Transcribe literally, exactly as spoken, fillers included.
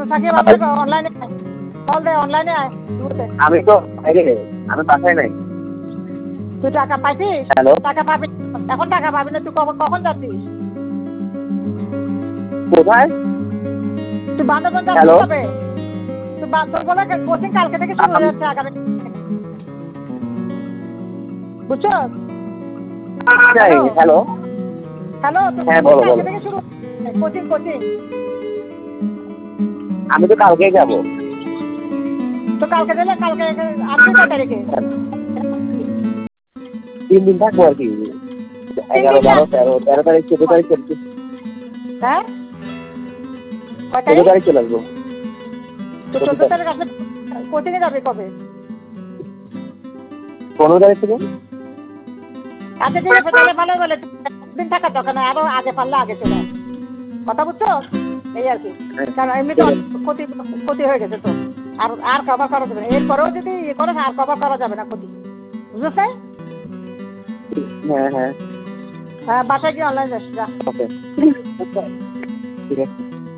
থাকিয়ে ভাবলে অনলাইনে কল দে অনলাইনে আয়। আমি তো বাইরে, আমি বাসায় নাই। তুই টাকা পাইছিস? হ্যালো, টাকা পাবি এখন, টাকা পাবি না। তুই কখন যাচ্ছিস? কোথায়? তুই বান্দরবন যাচ্ছিস কবে? তুই তোর বলে কোচিং কালকে থেকে শুরু হয়ে যাচ্ছে আগামী, বুঝছো? হ্যালো হ্যালো, হ্যাঁ বলো বলো। থেকে শুরু কোচিং কোচিং আমি তো কালকেই যাবো। তো কালকে দিলে কালকে আসবি কয় তারিখে? তিন দিন থাকবো আর কি, এগারো বারো তেরো তেরো তারিখ চোদ্দ তারিখ চলছে। হ্যাঁ চোদ্দ তারিখ চলে আসবো। তো চোদ্দ তারিখ আসলে কোচিং এ যাবে কবে? পনেরো তারিখ থেকে। আচ্ছা ঠিক আছে, তাহলে ভালো বলে দিন থাকার দরকার নাই, আরো আগে পারলে আগে চলে আস। কথা বুঝছো? এই আর কি, কারণ এমনি তো ক্ষতি ক্ষতি হয়ে গেছে তো, আর আর কভার করা যাবে না। এরপরেও যদি ইয়ে করে আর কভার করা যাবে না ক্ষতি, বুঝছো? হ্যাঁ হ্যাঁ হ্যাঁ, বাসায় গিয়ে অনলাইন যাস যা। ওকে ঠিক আছে।